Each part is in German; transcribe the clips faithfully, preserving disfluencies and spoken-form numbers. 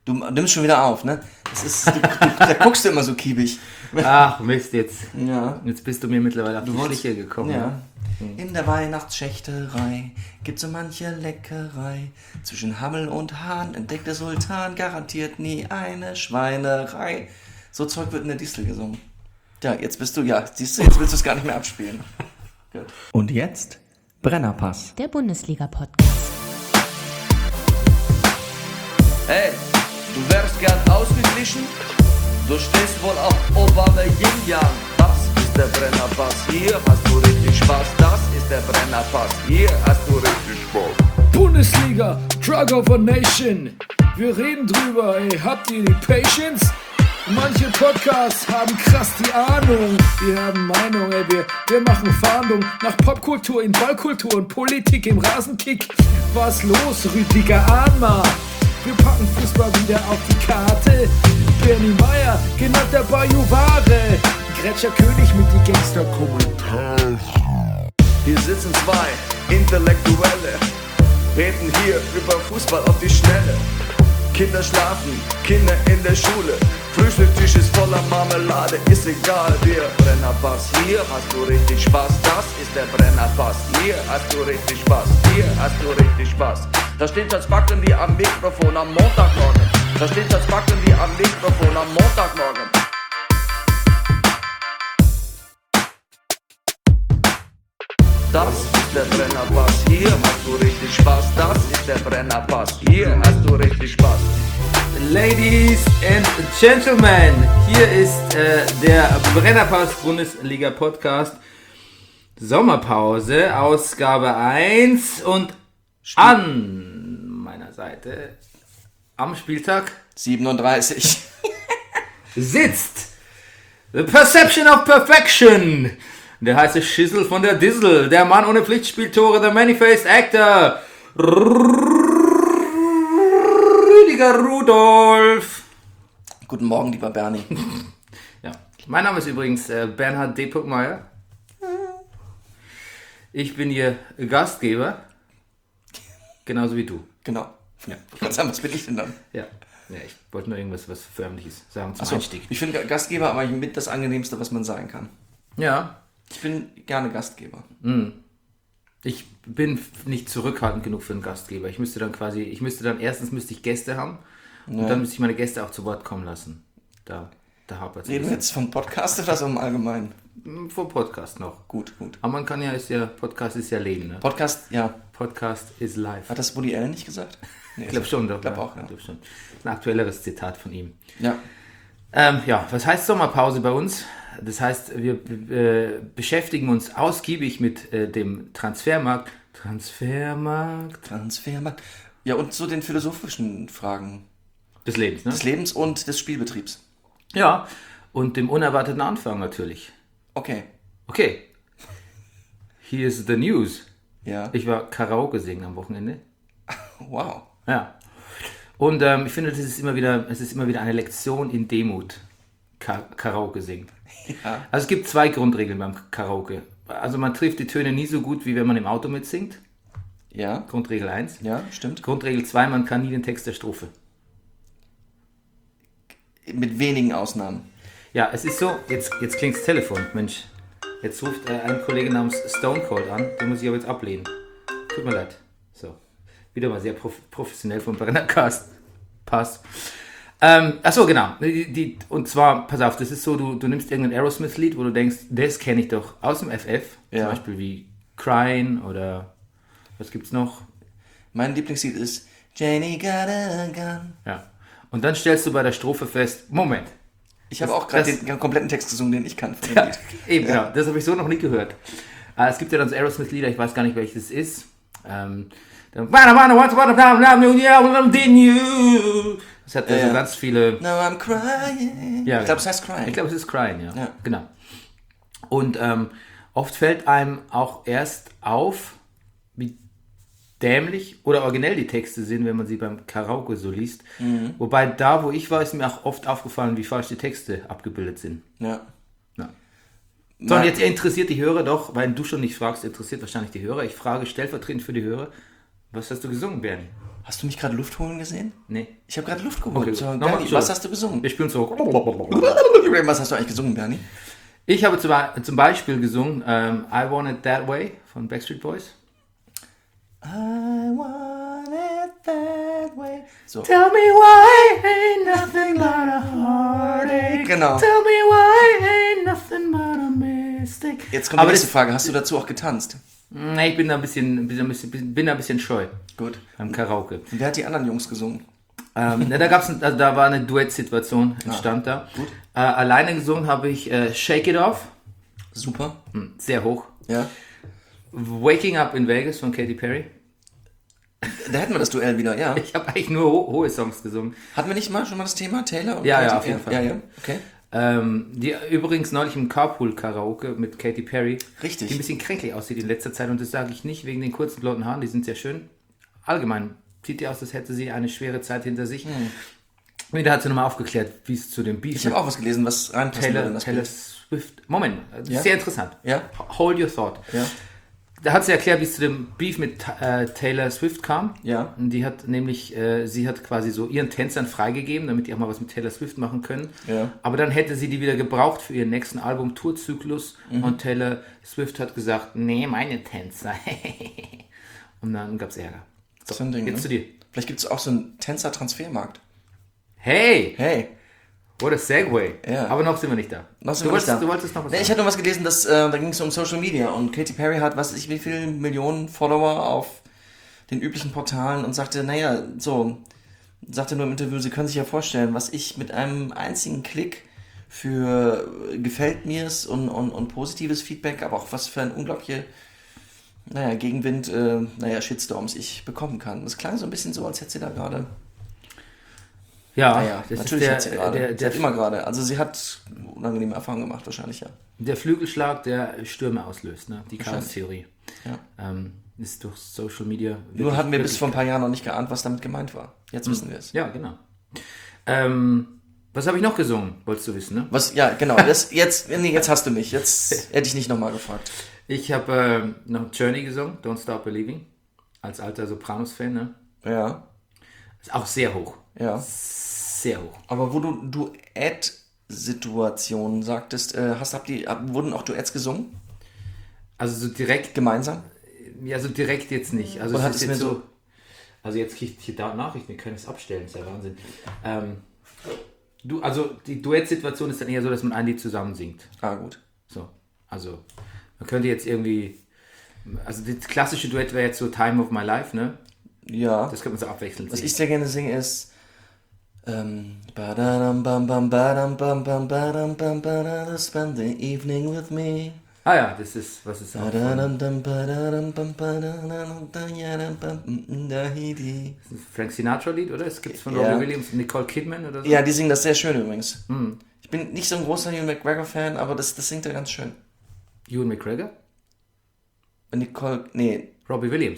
Du nimmst schon wieder auf, ne? Das ist, du, du, da guckst du immer so kiebig. Ach, Mist, jetzt. Ja. Jetzt bist du mir mittlerweile auf Du die wolltest- Schliche gekommen. Ja. Ja. In der Weihnachtsschächterei gibt so manche Leckerei. Zwischen Hammel und Hahn entdeckt der Sultan garantiert nie eine Schweinerei. So Zeug wird in der Distel gesungen. Ja, jetzt bist du, ja, siehst du, jetzt willst du es gar nicht mehr abspielen. Gut. Und jetzt Brennerpass. Der Bundesliga-Podcast. Hey, du wärst gern ausgeglichen? Du stehst wohl auf Obama Yin Yang. Das ist der Brennerpass, hier hast du richtig Spaß. Das ist der Brennerpass, hier hast du richtig Spaß. Bundesliga, Drug of a Nation. Wir reden drüber, ey, habt ihr die Patience? Manche Podcasts haben krass die Ahnung. Wir haben Meinung, ey, wir, wir machen Fahndung nach Popkultur in Ballkultur und Politik im Rasenkick. Was los, Rüdiger Ahnma? Wir packen Fußball wieder auf die Karte. Bernie Meyer, genannt der Bajuware. Gretscher König mit die Gangster-Kommentare. Hier sitzen zwei Intellektuelle, reden hier über Fußball auf die Schnelle. Kinder schlafen, Kinder in der Schule, Frühstückstisch ist voller Marmelade, ist egal, wir Brennerpass, hier hast du richtig Spaß, das ist der Brennerpass, hier hast du richtig Spaß, hier hast du richtig Spaß. Da steht das Backen wie am Mikrofon am Montagmorgen, da steht das Backen wie am Mikrofon am Montagmorgen. Das ist der Brennerpass, hier hast du richtig Spaß. Das ist der Brennerpass, hier hast du richtig Spaß. Ladies and Gentlemen, hier ist äh, der Brennerpass Bundesliga Podcast. Sommerpause, Ausgabe eins und Spiel. An meiner Seite am Spieltag siebenunddreißig. sitzt The Perception of Perfection. Der heiße Schissel von der Dissel, der Mann ohne Pflichtspieltore, der Many-Faced Actor, Rüdiger Rudolf. Guten Morgen, lieber Bernie. Ja, mein Name ist übrigens äh, Bernhard D. Meyer. Ich bin Ihr Gastgeber, genauso wie du. Genau. Ja. Ich wollte sagen, was bin ich denn dann? Ja, ja ich wollte nur irgendwas was Förmliches sagen zum Achso, Einstieg. ich finde Gastgeber aber mit das Angenehmste, was man sein kann. Ja. Ich bin gerne Gastgeber. Ich bin nicht zurückhaltend genug für einen Gastgeber. Ich müsste dann quasi, ich müsste dann, erstens müsste ich Gäste haben und Ja. dann müsste ich meine Gäste auch zu Wort kommen lassen. Da, da hapert es. Reden wir jetzt vom Podcast oder so im Allgemeinen? Vom Podcast noch. Gut, gut. Aber man kann ja, ist ja, Podcast ist ja Leben, ne? Podcast, ja. Podcast is live. Hat das Woody Allen nicht gesagt? Nee, Ich glaube schon, doch. Ich glaube ja, auch, ja. Ich glaub schon. Das ist ein aktuelleres Zitat von ihm. Ja. Ähm, ja, was heißt Sommerpause bei uns? Das heißt, wir äh, beschäftigen uns ausgiebig mit äh, dem Transfermarkt. Transfermarkt Transfermarkt. Ja, und so den philosophischen Fragen des Lebens, ne? des Lebens und des Spielbetriebs. Ja, und dem unerwarteten Anfang natürlich. Okay. Okay, here's the news. Ja. Ich war Karaoke singen am Wochenende. Wow. Ja. Und ähm, ich finde, das ist immer wieder, es ist immer wieder eine Lektion in Demut, Ka- Karaoke singen. Ja. Also es gibt zwei Grundregeln beim Karaoke. Also man trifft die Töne nie so gut, wie wenn man im Auto mitsingt. Ja. Grundregel eins. Ja, stimmt. Grundregel zwei, man kann nie den Text der Strophe. Mit wenigen Ausnahmen. Ja, es ist so, jetzt, jetzt klingt das Telefon, Mensch. Jetzt ruft äh, ein Kollege namens Stone Cold an, den muss ich aber jetzt ablehnen. Tut mir leid. So, wieder mal sehr prof- professionell vom Brennercast. Pass. Ähm, achso, genau. Die, die, und zwar, pass auf, das ist so, du, du nimmst irgendein Aerosmith-Lied, wo du denkst, das kenne ich doch aus dem F F. Ja. Zum Beispiel wie Crying oder was gibt's noch? Mein Lieblingslied ist Janie got a gun. Ja. Und dann stellst du bei der Strophe fest, Moment. Ich habe Das- auch gerade das- den kompletten Text gesungen, den ich kann von dem Ja, Lied. eben, genau. Das habe ich so noch nie gehört. Äh, es gibt ja dann so Aerosmith-Lieder, ich weiß gar nicht, welches es ist. Ähm, dann, das hat ja Ja, so ja. ganz viele... Now I'm crying. Ja, ich glaube, es heißt crying. Ich glaube, es ist Crying, ja. Ja. Genau. Und ähm, oft fällt einem auch erst auf, wie dämlich oder originell die Texte sind, wenn man sie beim Karaoke so liest. Mhm. Wobei da, wo ich war, ist mir auch oft aufgefallen, wie falsch die Texte abgebildet sind. Ja. Ja. So, und jetzt interessiert die Hörer doch, weil du schon nicht fragst, interessiert wahrscheinlich die Hörer. Ich frage stellvertretend für die Hörer, was hast du gesungen, Bernie? Hast du mich gerade Luft holen gesehen? Nee. Ich habe gerade Luft geholt. Okay, So, nochmal Bernie, so. was hast du gesungen? Ich bin so. Was hast du eigentlich gesungen, Bernie? Ich habe zum, zum Beispiel gesungen ähm, I Want It That Way von Backstreet Boys. I want it that way. So. Tell me why ain't nothing but a heartache. Genau. Tell me why ain't nothing but a mistake. Jetzt kommt Aber die nächste das, Frage. Hast du dazu auch getanzt? nee, ich bin da ein bisschen, bin da ein bisschen, bin da ein bisschen scheu Gut. beim Karaoke. Und wer hat die anderen Jungs gesungen? Ähm, na, da gab's, ein, also da war eine Duettsituation, entstand da. gut. Äh, alleine gesungen habe ich äh, Shake It Off, Super. hm, sehr hoch. Ja. Waking Up in Vegas von Katy Perry. Da hätten wir das Duell wieder, ja. Ich habe eigentlich nur ho hohe Songs gesungen. Hatten wir nicht mal schon mal das Thema Taylor? Und Ja, Katy? ja, auf jeden Fall. Ja, ja, okay. Ähm, die übrigens neulich im Carpool-Karaoke mit Katy Perry. Richtig. Die ein bisschen kränklich aussieht in letzter Zeit. Und das sage ich nicht wegen den kurzen blonden Haaren, die sind sehr schön. Allgemein sieht die aus, als hätte sie eine schwere Zeit hinter sich. Hm. Und da hat sie nochmal aufgeklärt, wie es zu dem Beef Ich habe auch was gelesen, was reinpassen würde in Taylor, das Taylor Bild. Swift. Moment, das Ja? ist sehr interessant. Ja? Hold your thought. Ja. Da hat sie erklärt, wie es zu dem Beef mit äh, Taylor Swift kam. Ja. Und die hat nämlich, äh, sie hat quasi so ihren Tänzern freigegeben, damit die auch mal was mit Taylor Swift machen können. Ja. Aber dann hätte sie die wieder gebraucht für ihren nächsten Album-Tourzyklus. Mhm. Und Taylor Swift hat gesagt, nee, meine Tänzer. Und dann gab es Ärger. So, So ein Ding, jetzt ne? zu dir. Vielleicht gibt es auch so einen Tänzer-Transfermarkt. Hey, Hey. what a Segway. Ja. Aber noch sind wir nicht da. Noch sind du, wir wolltest, nicht da. du wolltest noch was Nee, ich sagen. hatte nur was gelesen, dass, äh, da ging es um Social Media und Katy Perry hat, was weiß ich, wie viele Millionen Follower auf den üblichen Portalen und sagte, naja, so, sagte nur im Interview, Sie können sich ja vorstellen, was ich mit einem einzigen Klick für gefällt mir's und, und, und positives Feedback, aber auch was für ein unglaubliche, naja, Gegenwind, äh, naja, Shitstorms ich bekommen kann. Das klang so ein bisschen so, als hätte sie da gerade... Ja, Naja, das natürlich ist der, hat sie gerade. der, sie der, hat immer gerade. Also sie hat unangenehme Erfahrungen gemacht, wahrscheinlich, ja. der Flügelschlag, der Stürme auslöst, ne? Die Chaos-Theorie. Ja. Ähm, ist durch Social Media. Nur wirklich- hatten wir bis wirklich- vor ein paar Jahren noch nicht geahnt, was damit gemeint war. Jetzt wissen wir es. Ja, genau. Ähm, was habe ich noch gesungen? Wolltest du wissen, ne? Was, ja, genau. Das, jetzt, nee, jetzt hast du mich. Jetzt hätte ich nicht nochmal gefragt. Ich habe ähm, noch Journey gesungen, Don't Stop Believing. Als alter Sopranos-Fan, ne? Ja, Ist auch sehr hoch. ja. Sehr hoch. Aber wo du Duett-Situationen sagtest, äh, hast, habt ihr, hab, wurden auch Duets gesungen? Also so direkt, Gemeinsam? ja, so direkt jetzt nicht. Also Oder es hat ist es jetzt mir so, so- also jetzt kriege ich hier da Nachrichten, wir können es abstellen, ist ja Wahnsinn. Ähm, du, also die Duettsituation ist dann eher so, dass man ein Lied zusammen singt. Ah, gut. So, also man könnte jetzt irgendwie, also das klassische Duett wäre jetzt so Time of My Life, ne? Ja. Das könnte man so abwechselnd Was singen. ich sehr gerne singe ist ähm, badadam bam bam badam bam bam badam bam badam spend the evening with me. Ah ja, das ist, was ist auch von, Badadam dam badadam bam badadam dayadam bam dahidi. das ist ein Frank Sinatra-Lied, oder? Es gibt es von Ja. Robbie Williams und Nicole Kidman oder so. Ja, die singen das sehr schön übrigens. Ich bin nicht so ein großer Ewan McGregor-Fan, aber das, das singt er ganz schön. Ewan McGregor? Nicole, nee, Robbie Williams.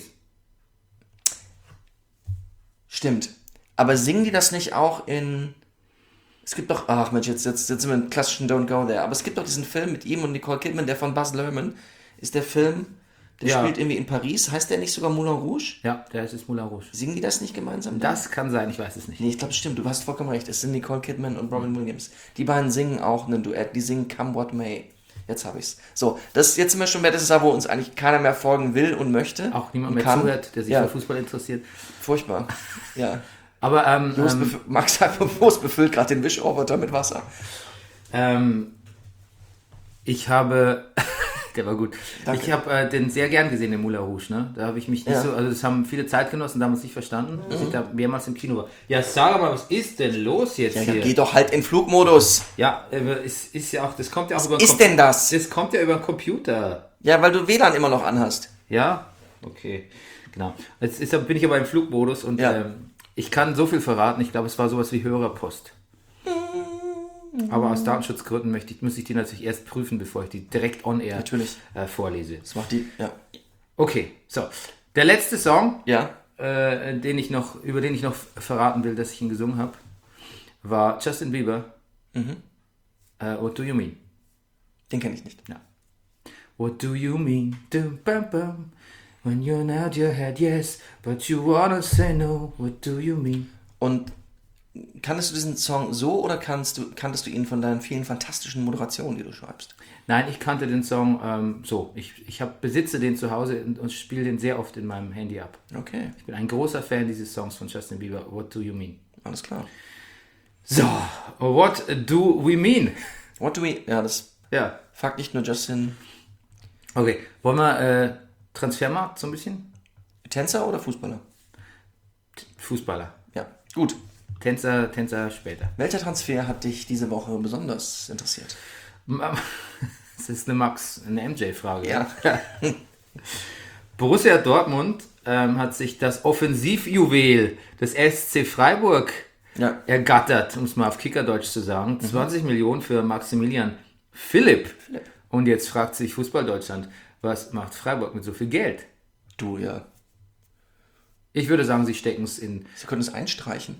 stimmt. Aber singen die das nicht auch in... Es gibt doch... Ach Mensch, jetzt, jetzt, jetzt sind wir im klassischen Don't Go There. Aber es gibt doch diesen Film mit ihm und Nicole Kidman, der von Baz Luhrmann ist der Film, der Ja. spielt irgendwie in Paris. Heißt der nicht sogar Moulin Rouge? Ja, der ist es Moulin Rouge. Singen die das nicht gemeinsam? Das kann sein, ich weiß es nicht. Nee, ich glaube, stimmt. Du hast vollkommen recht. Es sind Nicole Kidman und Robin Williams. Die beiden singen auch ein Duett. Die singen Come What May. Jetzt habe ich's. So, das, jetzt sind wir schon mehr, das ist da, wo uns eigentlich keiner mehr folgen will und möchte. Auch niemand und mehr kann. zuhört, der sich Ja, für Fußball interessiert. furchtbar. Ja. Aber ähm, Jos ähm, bef- Max Jos befüllt gerade den Wischroboter mit Wasser. ähm, ich habe, der war gut. Danke. Ich habe äh, den sehr gern gesehen, den Moulin Rouge. Ne? Da habe ich mich nicht Ja. so, also das haben viele Zeitgenossen damals nicht verstanden, dass ich da mehrmals im Kino war. Ja, sag mal, was ist denn los jetzt Ja, hier? geh doch halt in Flugmodus. Ja, äh, es ist ja auch, das kommt ja auch über Ist den denn das? Das kommt ja über den Computer. Ja, weil du W L A N immer noch anhast. Ja? Okay, genau. Jetzt ist, bin ich aber im Flugmodus und Ja. ähm, ich kann so viel verraten. Ich glaube, es war sowas wie Hörerpost. Aber aus Datenschutzgründen möchte ich, muss ich die natürlich erst prüfen, bevor ich die direkt on air Natürlich. äh, vorlese. Das macht die, ja. Okay, so. Der letzte Song, Ja. äh, den ich noch, über den ich noch verraten will, dass ich ihn gesungen habe, war Justin Bieber. Mhm. Äh, What Do You Mean? Den kenne ich nicht. Ja. What do you mean? Dum, bam, bam. When you nod your head yes, but you wanna say no, what do you mean? Und kanntest du diesen Song so oder kannst du, kanntest du ihn von deinen vielen fantastischen Moderationen, die du schreibst? Nein, ich kannte den Song ähm, so. Ich, ich hab, besitze den zu Hause und, und spiele den sehr oft in meinem Handy ab. Okay, Ich bin ein großer Fan dieses Songs von Justin Bieber, What Do You Mean? alles klar. So, what do we mean? What do we... Ja, das Ja, fuckt nicht nur Justin... okay. Wollen wir äh, Transfermarkt so ein bisschen? Tänzer oder Fußballer? Fußballer. Ja, gut. Tänzer, Tänzer später. Welcher Transfer hat dich diese Woche besonders interessiert? Das ist eine Max, eine M J-Frage. Ja. Borussia Dortmund ähm, hat sich das Offensivjuwel des S C Freiburg Ja. ergattert, um es mal auf Kickerdeutsch zu sagen. zwanzig Millionen für Maximilian Philipp. Philipp. Und jetzt fragt sich Fußball-Deutschland, was macht Freiburg mit so viel Geld? Du, ja. Ich würde sagen, sie stecken es in... Sie können es einstreichen.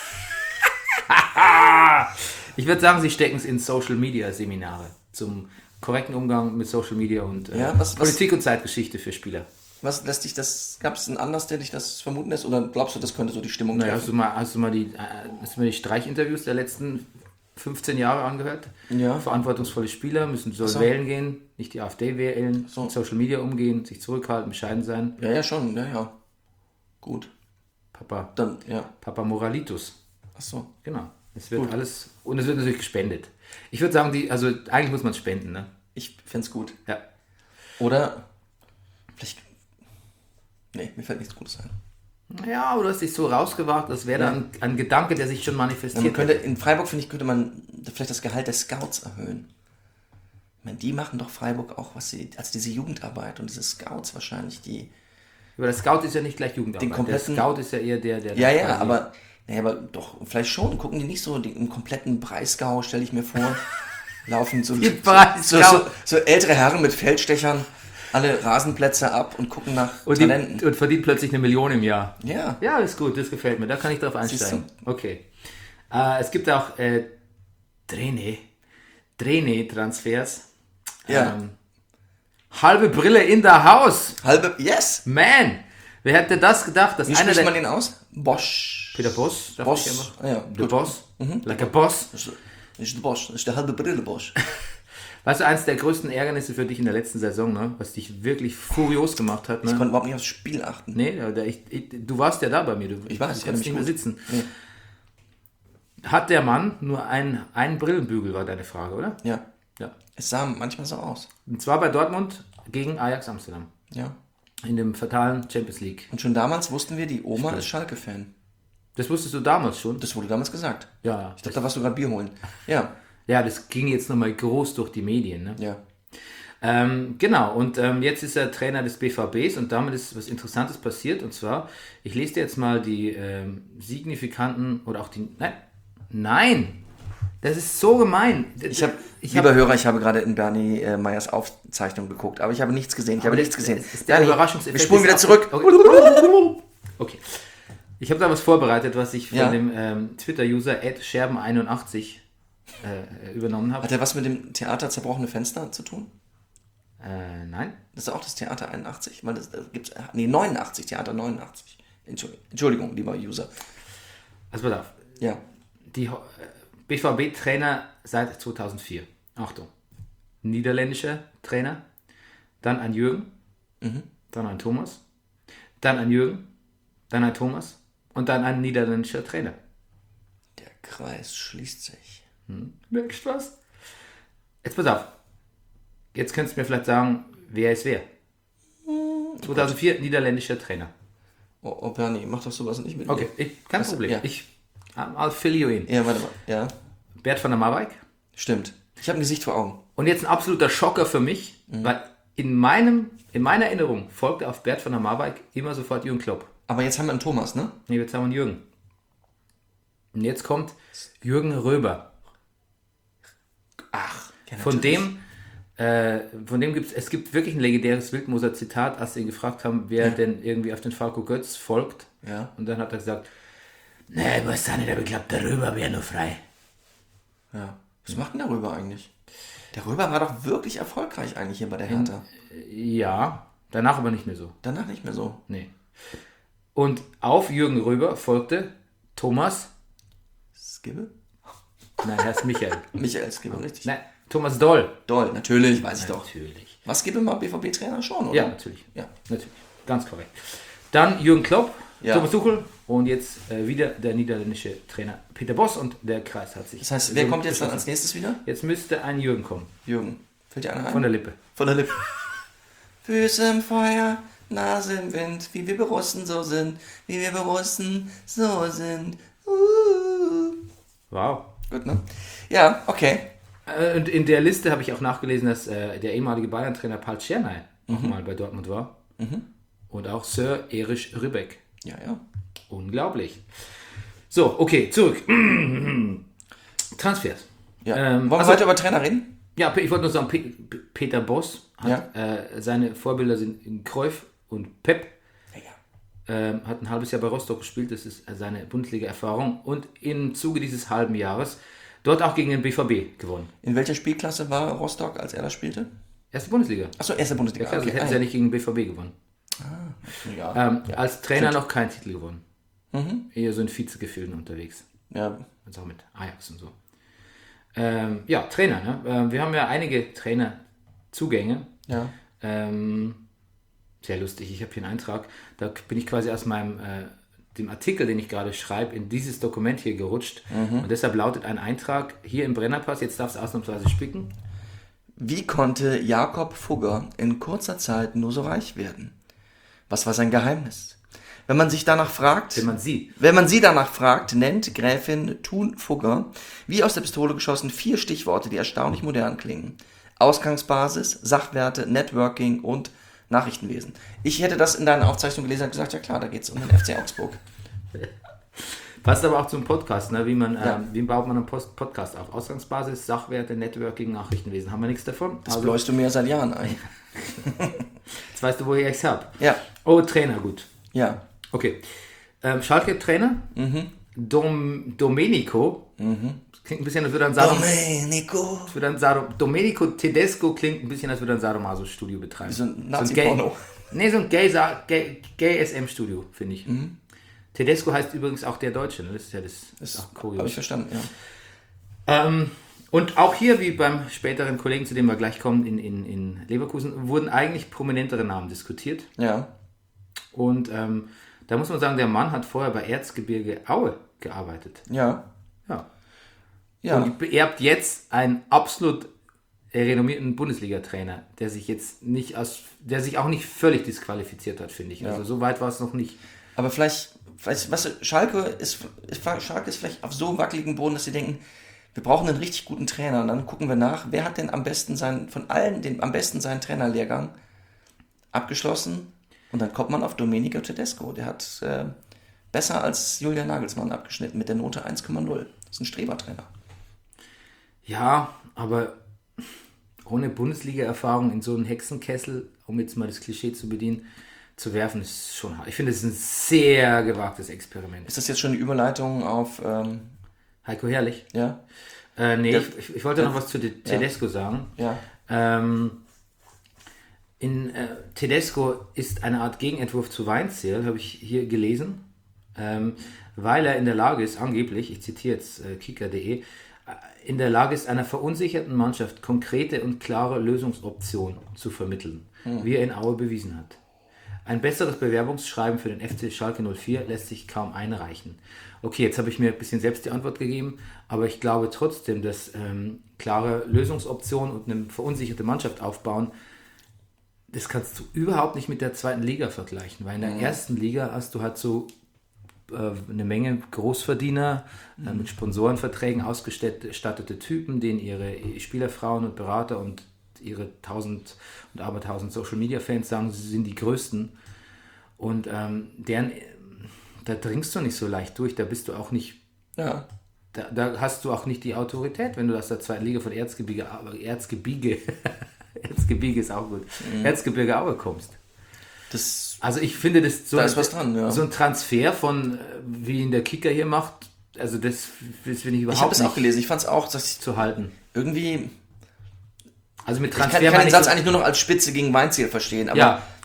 Ich würde sagen, sie stecken es in Social-Media-Seminare zum korrekten Umgang mit Social Media und äh, Ja, was- was- Politik und Zeitgeschichte für Spieler. Was lässt dich das... Gab es einen Anlass, der dich das vermuten lässt? Oder glaubst du, das könnte so die Stimmung Naja, hast treffen? du mal, hast du mal die, äh, hast du mal die Streichinterviews der letzten fünfzehn Jahre angehört? Ja. Verantwortungsvolle Spieler müssen so, so. wählen gehen, nicht die AfD wählen, So. mit Social Media umgehen, sich zurückhalten, bescheiden sein. Ja, ja, schon. Ja, ja. Gut. Papa, Dann, ja. Papa Moralitus. Ach so. Genau. Es wird alles, und es wird natürlich gespendet. Ich würde sagen, die, also eigentlich muss man es spenden, ne? Ich find's gut. Ja. Oder vielleicht... Nee, mir fällt nichts Gutes ein. Ja, aber du hast dich so rausgewagt, das wäre Ja. dann ein Gedanke, der sich schon Ja, manifestiert. man könnte, in Freiburg, finde ich, könnte man vielleicht das Gehalt der Scouts erhöhen. Ich meine, die machen doch Freiburg auch, was sie, also diese Jugendarbeit und diese Scouts wahrscheinlich, die... Aber der Scout ist ja nicht gleich Jugendarbeit. Den kompletten- der Scout ist ja eher der, der... Ja, ja, quasi- aber, naja, aber doch, vielleicht schon. Gucken die nicht so den, im kompletten Breisgau, stelle ich mir vor, laufen so, Die so, Breisgau. so, so ältere Herren mit Feldstechern alle Rasenplätze ab und gucken nach und, Talenten. die, und verdient plötzlich eine Million im Jahr. Ja, Ja, ist gut, das gefällt mir. Da kann ich drauf Siehst einsteigen. Okay. Äh, es gibt auch äh, Traine, Traine-Transfers. Ja. Ähm, halbe Brille in der Haus. halbe, yes! Man, wer hätte das gedacht, dass Wie einer spricht der... man den aus? Bosch. Peter Boss, dachte Boss. ich immer. Ah, ja, Der gut. Boss. Mhm. Like a Boss. Das ist, das ist der Bosch, das ist der halbe Brille Bosch. Weißt du, eins der größten Ärgernisse für dich in der letzten Saison, ne? Was dich wirklich furios gemacht hat, Ich ne? konnte überhaupt nicht aufs Spiel achten. Nee, aber ich, ich, du warst ja da bei mir. Du, Ich weiß, du ich konntest erinnere nicht mich mehr gut. sitzen. Nee. Hat der Mann nur einen, einen Brillenbügel, war deine Frage, oder? Ja, Ja. es sah manchmal so aus. Und zwar bei Dortmund gegen Ajax Amsterdam. Ja. In dem fatalen Champions League. Und schon damals wussten wir, die Oma ist Schalke-Fan. Das wusstest du damals schon? Das wurde damals gesagt. Ja, ja. Ich glaube, da warst du gerade Bier holen. Ja, Ja, das ging jetzt nochmal groß durch die Medien, ne? ja. Ähm, genau, und ähm, jetzt ist er Trainer des B V Bs und damit ist was Interessantes passiert. Und zwar, ich lese dir jetzt mal die ähm, signifikanten oder auch die. Nein, nein, das ist so gemein. Ich habe, ich lieber hab, Hörer, ich habe gerade in Bernie äh, Meyers Aufzeichnung geguckt, aber ich habe nichts gesehen. Ich habe Aber nichts das- gesehen. das ist der Bernie, Überraschungseffekt wir spulen wieder ist zurück. auch- Okay. Okay. Ich habe da was vorbereitet, was ich von Ja. dem ähm, Twitter-User at scherben einundachtzig äh, übernommen habe. Hat er was mit dem Theater Zerbrochene Fenster zu tun? Äh, nein. Das ist auch das Theater einundachtzig? Weil das, das gibt's, nee, neunundachtzig, Theater neunundachtzig. Entschuldigung, Entschuldigung, lieber User. Also pass auf. Ja, Die äh, B V B-Trainer seit zweitausendvier. Achtung. Niederländischer Trainer. Dann ein Jürgen. Dann ein Thomas. Dann ein Jürgen. Dann ein Thomas. Und dann ein niederländischer Trainer. der Kreis schließt sich. Merkst du was? Jetzt pass auf. Jetzt könntest du mir vielleicht sagen, wer ist wer. zweitausendvier niederländischer Trainer. Oh, oh Bernie, mach doch sowas nicht mit Okay, mir. ich, kein Was- Problem. ja. Ich, I'll fill you in. Ja, warte mal. Ja, Bert van der Marwijk. stimmt. Ich habe ein Gesicht vor Augen. Und jetzt ein absoluter Schocker für mich, weil in, meinem, in meiner Erinnerung folgte auf Bert van der Marwijk immer sofort Jürgen Klopp. Aber jetzt haben wir einen Thomas, ne? Nee, jetzt haben wir einen Jürgen. Und jetzt kommt Jürgen Röber. Ach, ja, Von natürlich. dem, äh, von dem gibt es gibt wirklich ein legendäres Wildmoser Zitat, als sie ihn gefragt haben, wer denn irgendwie auf den Falco Götz folgt. Ja. Und dann hat er gesagt, nee, ich weiß nicht, aber ich glaube, der Röber wäre nur frei. Ja. Was macht denn der Röber eigentlich? Der Röber war doch wirklich erfolgreich eigentlich hier bei der Hertha. Ja, Danach aber nicht mehr so. Danach nicht mehr so. Nee. Und auf Jürgen Röber folgte Thomas. Skibbe? Nein, er ist Michael. Michael Skibbe, richtig. Nein, Thomas Doll. Doll, natürlich, weiß ich doch. Natürlich. Was Skibbe mal B V B-Trainer schon, oder? Ja, natürlich. Ja. Natürlich. Ganz korrekt. Dann Jürgen Klopp, Ja. Thomas Tuchel und jetzt äh, wieder der niederländische Trainer Peter Bosz und der Kreis hat sich. Das heißt, wer kommt jetzt dann als nächstes wieder? Jetzt müsste ein Jürgen kommen. Jürgen. Fällt dir einer ein? Von der Lippe. Von der Lippe. Füße im Feuer, Nase im Wind, wie wir Borussen so sind, wie wir Borussen so sind. Uh. Wow. Gut, ne? Ja, okay. Äh, und in der Liste habe ich auch nachgelesen, dass äh, der ehemalige Bayern-Trainer Paul Czernay auch mal bei Dortmund war. Und auch Sir Erich Ribbeck. Ja, ja. Unglaublich. So, okay, zurück. Transfers. ja. Ähm, Wollen wir also- heute über Trainer reden? Ja, ich wollte nur sagen, Pe Pe- Peter Bosz hat, Ja. äh, seine Vorbilder sind Cruyff und Pep. Ja, ja. Ähm, hat ein halbes Jahr bei Rostock gespielt, das ist seine Bundesliga-Erfahrung. Und im Zuge dieses halben Jahres dort auch gegen den B V B gewonnen. In welcher Spielklasse war Rostock, als er da spielte? Erste Bundesliga. Achso, erste Bundesliga. Also Okay. hätten sie ja nicht gegen den B V B gewonnen. ja. Ähm, ja. Als Trainer Stimmt. noch keinen Titel gewonnen. Eher so in Vizegefilden unterwegs. Ja. Also auch mit Ajax und so. Ähm, ja, Trainer. Ne? Ähm, wir haben ja einige Trainerzugänge. Ja. Ähm, sehr lustig. Ich habe hier einen Eintrag. Da bin ich quasi aus meinem äh, dem Artikel, den ich gerade schreibe, in dieses Dokument hier gerutscht. Und deshalb lautet ein Eintrag hier im Brennerpass. Jetzt darfst du ausnahmsweise spicken. Wie konnte Jakob Fugger in kurzer Zeit nur so reich werden? Was war sein Geheimnis? Wenn man sich danach fragt, Wenn man sie. wenn man sie danach fragt, nennt Gräfin Thun Fugger, wie aus der Pistole geschossen, vier Stichworte, die erstaunlich modern klingen. Ausgangsbasis, Sachwerte, Networking und Nachrichtenwesen. Ich hätte das in deiner Aufzeichnung gelesen und gesagt, ja klar, da geht es um den F C Augsburg. Passt aber auch zum Podcast, ne? Wie, man, Ja. ähm, wie baut man einen Post Podcast auf? Ausgangsbasis, Sachwerte, Networking, Nachrichtenwesen. Haben wir nichts davon? Das bläust du mir seit Jahren ein. Jetzt weißt du, woher ich es habe. Ja, Oh, Trainer, gut. ja. Okay. Ähm, Schalke-Trainer. Dom, Domenico. Klingt ein bisschen, als würde er ein Sadom, Domenico. als würde er ein Sadom, Domenico Tedesco klingt ein bisschen, als würde er ein Sadomaso-Studio betreiben. Wie so ein Gay, Nazi-Porno. nee, so ein Gay, Sa- Gay, Gay S M-Studio, finde ich. Tedesco heißt übrigens auch der Deutsche, ne? Das ist ja das, das ist auch Habe ich kurios. verstanden, ja. Ähm, und auch hier, wie beim späteren Kollegen, zu dem wir gleich kommen, in, in, in Leverkusen, wurden eigentlich prominentere Namen diskutiert. Ja, Und ähm, da muss man sagen, der Mann hat vorher bei Erzgebirge Aue gearbeitet. ja, Ja. ja. Und beerbt jetzt einen absolut renommierten Bundesliga-Trainer, der sich jetzt nicht aus, der sich auch nicht völlig disqualifiziert hat, finde ich. Also so weit war es noch nicht. Aber vielleicht, vielleicht weißt du, Schalke ist, ist, Schalke ist vielleicht auf so wackeligen Boden, dass sie denken, wir brauchen einen richtig guten Trainer. Und dann gucken wir nach, wer hat denn am besten seinen, von allen, den, am besten seinen Trainerlehrgang abgeschlossen. Und dann kommt man auf Domenico Tedesco. Der hat äh, besser als Julian Nagelsmann abgeschnitten mit der Note eins Komma null. Das ist ein Strebertrainer. Ja, aber ohne Bundesliga-Erfahrung in so einen Hexenkessel, um jetzt mal das Klischee zu bedienen, zu werfen, ist schon hart. Ich finde, es ist ein sehr gewagtes Experiment. Ist das jetzt schon die Überleitung auf, ähm, Heiko Herrlich. ja? Äh, nee, Der- ich, ich wollte noch was zu Te- Tedesco sagen. Ja. Ähm, in äh, Tedesco ist eine Art Gegenentwurf zu Weinzierl, habe ich hier gelesen, ähm, weil er in der Lage ist, angeblich, ich zitiere jetzt äh, kicker punkt de, äh, in der Lage ist, einer verunsicherten Mannschaft konkrete und klare Lösungsoptionen zu vermitteln, wie er in Aue bewiesen hat. Ein besseres Bewerbungsschreiben für den F C Schalke null vier lässt sich kaum einreichen. Okay, jetzt habe ich mir ein bisschen selbst die Antwort gegeben, aber ich glaube trotzdem, dass ähm, klare Lösungsoptionen und eine verunsicherte Mannschaft aufbauen, das kannst du überhaupt nicht mit der zweiten Liga vergleichen, weil in der ersten Liga hast du halt so äh, eine Menge Großverdiener, äh, mit Sponsorenverträgen ausgestattete Typen, denen ihre Spielerfrauen und Berater und ihre tausend und abertausend Social-Media-Fans sagen, sie sind die Größten. Und ähm, deren, da dringst du nicht so leicht durch, da bist du auch nicht, Ja. da, da hast du auch nicht die Autorität, wenn du aus der zweiten Liga von Erzgebirge, Erzgebirge, Erzgebirge ist auch gut, Erzgebirge Aue kommst. Das, Also ich finde, das so, Da ist was dran, ja. so ein Transfer von, äh, wie ihn der Kicker hier macht, also das, das finde ich ich überhaupt habe es nicht auch gelesen. Ich fand es auch, dass ich zu halten. irgendwie... Also mit Ich Transfer kann, kann meine den ich Satz so- eigentlich nur noch als Spitze gegen Weinziel verstehen, aber Ja.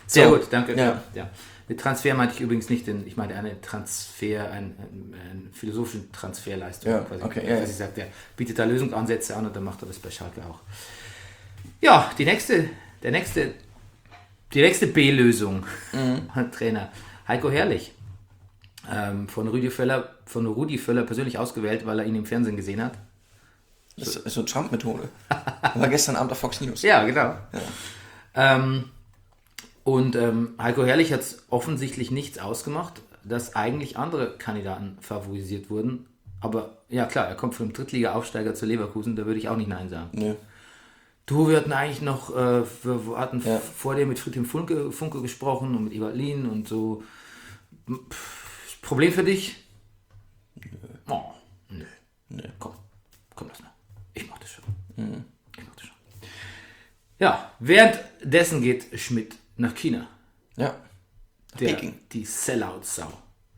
Sehr So. gut, danke. Ja. Ja. Mit Transfer meinte ich übrigens nicht den, ich meine eine Transfer, einen, einen, einen philosophischen Transferleistung. Ja, quasi. okay, ja, Also ja. ich sage, der bietet da Lösungsansätze an und dann macht er das bei Schalke auch. Ja, die nächste, der nächste, die nächste B-Lösung, Mhm. Trainer Heiko Herrlich. Ähm, von Rudi Völler, von Rudi Völler persönlich ausgewählt, weil er ihn im Fernsehen gesehen hat. Das ist so eine Trump-Methode. War gestern Abend auf Fox News. Ja, genau. Ähm, und ähm, Heiko Herrlich hat es offensichtlich nichts ausgemacht, dass eigentlich andere Kandidaten favorisiert wurden. Aber ja klar, er kommt vom Drittliga-Aufsteiger zu Leverkusen, da würde ich auch nicht Nein sagen. Nö. Du, wir hatten eigentlich noch, äh, wir, wir hatten Ja. f- vor dir mit Friedhelm Funke, Funke gesprochen und mit Ebert Lien und so. Pff, Problem für dich? Oh, nö. Nö. Komm, komm das mal. Ich mach das schon. Ich mach das schon. Ja, währenddessen geht Schmidt nach China. Ja. Nach Der, Peking. die Sellout-Sau.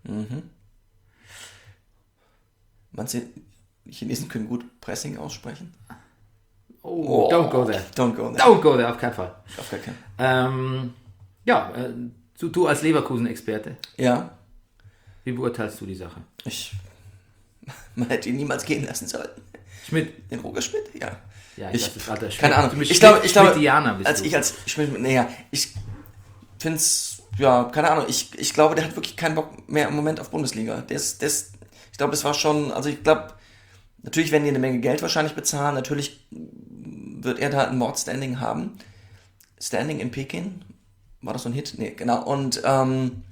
Meinst du, die Chinesen können gut Pressing aussprechen? Oh, don't go there. Don't go there. Don't go there, auf keinen Fall. Auf gar keinen. Ähm, ja, äh, du, du als Leverkusen-Experte, Ja, wie beurteilst du die Sache? ich. Man hätte ihn niemals gehen lassen sollen. Schmidt, Den Roger Schmidt? Ja. ja, ich, Ich- weiß, das alter Schmidt. Keine Ahnung. Du bist Ich glaube, ich glaube, Schmidtianer bist als du. ich als Schmidt, naja, ich finde es, ja, keine Ahnung. Ich, ich glaube, der hat wirklich keinen Bock mehr im Moment auf Bundesliga. Der ist, der ist, ich glaube, das war schon, also ich glaube, natürlich werden die eine Menge Geld wahrscheinlich bezahlen. Natürlich wird er da ein Mordstanding haben. Standing in Peking? War das so ein Hit? Nee, genau. Und, ähm,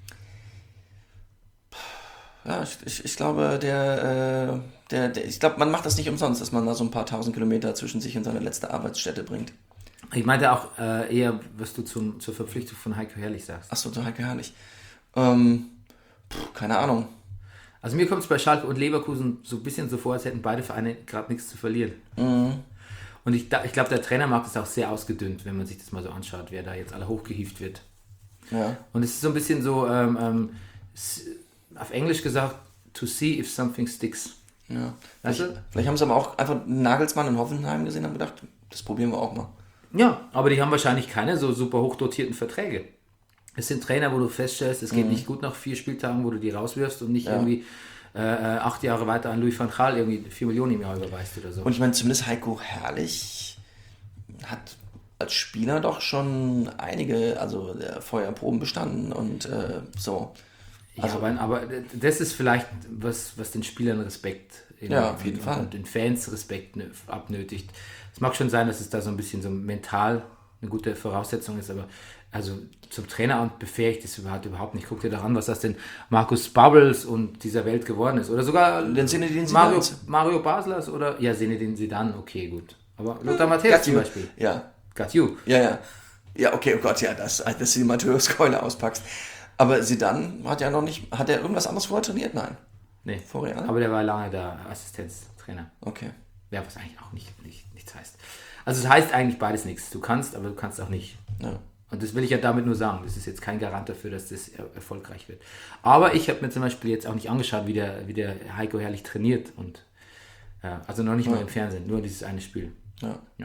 ja, ich, ich, ich glaube, der, äh, der, der, ich glaube, man macht das nicht umsonst, dass man da so ein paar tausend Kilometer zwischen sich und seine letzte Arbeitsstätte bringt. Ich meinte auch äh, eher, was du zum, zur Verpflichtung von Heiko Herrlich sagst. Achso, so Heike Herrlich. Ähm, pff, keine Ahnung. Also mir kommt es bei Schalke und Leverkusen so ein bisschen so vor, als hätten beide Vereine gerade nichts zu verlieren. Mhm. Und ich, da- ich glaube, der Trainermarkt ist auch sehr ausgedünnt, wenn man sich das mal so anschaut, wer da jetzt alle hochgehievt wird. Ja. Und es ist so ein bisschen so, ähm, ähm, s- auf Englisch gesagt, to see if something sticks. ja. Weißt Vielleicht, du? vielleicht haben sie aber auch einfach Nagelsmann in Hoffenheim gesehen und gedacht, das probieren wir auch mal. Ja, aber die haben wahrscheinlich keine so super hochdotierten Verträge. Es sind Trainer, wo du feststellst, es geht nicht gut nach vier Spieltagen, wo du die rauswirfst und nicht Ja. irgendwie äh, äh, acht Jahre weiter an Louis van Gaal irgendwie vier Millionen im Jahr überweist oder so. Und ich meine, zumindest Heiko Herrlich hat als Spieler doch schon einige, also der Feuerproben bestanden und äh, so. ja, aber, aber das ist vielleicht was, was den Spielern Respekt in, Ja, auf jeden und, Fall. und den Fans Respekt nö- abnötigt. Es mag schon sein, dass es da so ein bisschen so mental eine gute Voraussetzung ist, aber also zum Traineramt befähigt ist überhaupt überhaupt nicht. Guck dir doch an, was aus den Markus Bubbles und dieser Welt geworden ist. Oder sogar Den Zinedine Mario, Zidane. Mario Baslers oder ja, Zinedine Zidane, okay, gut. Aber Lothar Matthäus zum you. Beispiel. Ja, Got you. ja, ja. Ja, okay, oh Gott, ja, das, dass du die Matthäus-Keule auspackst. Aber Zidane hat ja noch nicht, hat er irgendwas anderes vorher trainiert? Nein. Nee, Vor Real? aber der war lange da Assistenztrainer. Okay. Ja, was eigentlich auch nicht, nicht, nichts heißt. Also es heißt eigentlich beides nichts. Du kannst, aber du kannst auch nicht. Ja. Und das will ich ja damit nur sagen. Das ist jetzt kein Garant dafür, dass das er erfolgreich wird. Aber ich habe mir zum Beispiel jetzt auch nicht angeschaut, wie der, wie der Heiko Herrlich trainiert. Und, ja, also noch nicht mal im Fernsehen, nur dieses eine Spiel. Ja. Ja.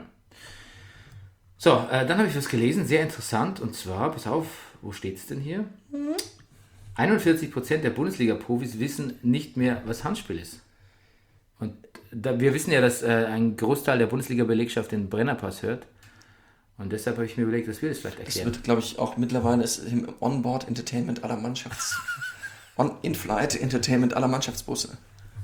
So, äh, dann habe ich was gelesen, sehr interessant. Und zwar, pass auf, wo steht es denn hier? einundvierzig Prozent der Bundesliga-Profis wissen nicht mehr, was Handspiel ist. Und da, wir wissen ja, dass äh, ein Großteil der Bundesliga-Belegschaft den Brennerpass hört. Und deshalb habe ich mir überlegt, dass wir das vielleicht Es erklären. wird, glaube ich, auch mittlerweile ist im Onboard Entertainment aller Mannschafts... On, In-Flight Entertainment aller Mannschaftsbusse.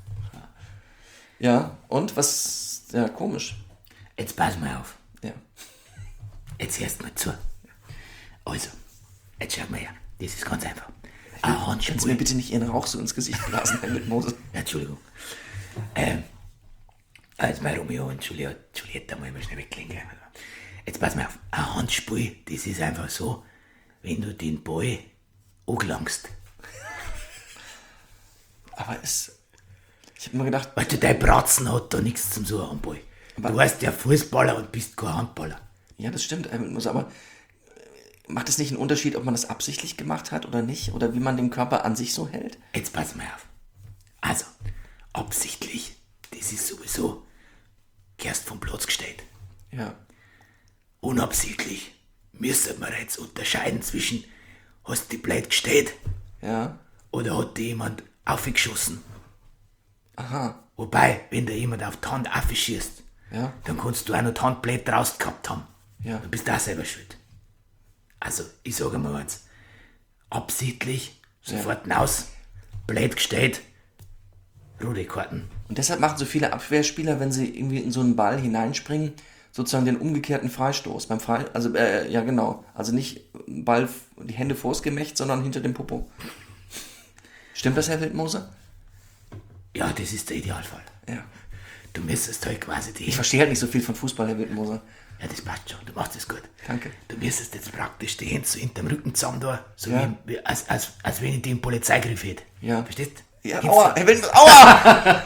Ja, und was... Ja, komisch. Jetzt pass mal auf. Ja. Jetzt hörst mal zu. Also, jetzt schau mal her. Das ist ganz einfach. Ein Kannst du mir Handspiel. bitte nicht ihren Rauch so ins Gesicht blasen, Herr Mitmose? Entschuldigung. Ähm, jetzt mal Romeo und Juliet, Juliet, da muss ich mal schnell weglegen. Jetzt pass mal auf. Ein Handspiel, das ist einfach so, wenn du den Ball angelangst. Aber es... Ich habe mir gedacht, Weißt du, dein Bratzen hat da nichts zum Suchen am Ball. Du heißt ja Fußballer und bist kein Handballer. ja, das stimmt, Herr Mitmose, aber äh, macht es nicht einen Unterschied, ob man das absichtlich gemacht hat oder nicht? Oder wie man den Körper an sich so hält? Jetzt pass mal auf. Also, absichtlich, das ist sowieso erst vom Platz gestellt. Ja. Unabsichtlich, müssen wir jetzt unterscheiden zwischen, hast die blöd gestellt Ja. oder hat dir jemand aufgeschossen? Aha. Wobei, wenn da jemand auf die Hand aufschießt, Ja. dann kannst du auch noch die Handblät draus gehabt haben. Ja. Du bist auch selber schuld. Also, ich sage mal eins, absichtlich, sofort hinaus, blöd gestellt, rote Karten. Und deshalb machen so viele Abwehrspieler, wenn sie irgendwie in so einen Ball hineinspringen, sozusagen den umgekehrten Freistoß. Beim Frei, also, äh, ja genau. Also nicht Ball, die Hände vors Gemächt, sondern hinter dem Popo. Stimmt das, Herr Wildmoser? Ja, das ist der Idealfall. Ja. Du müsstest halt quasi die... Ich verstehe halt nicht so viel von Fußball, Herr Wildmoser. Ja, das passt schon, du machst das gut. Danke. Du müsstest jetzt praktisch die Hände so hinterm Rücken zusammen da, so Ja. wie, wie, als, als, als wenn ich die im Polizeigriff hätte. Ja. Verstehst? Ja, Hinten aua, so. Herr Wildmoser, aua!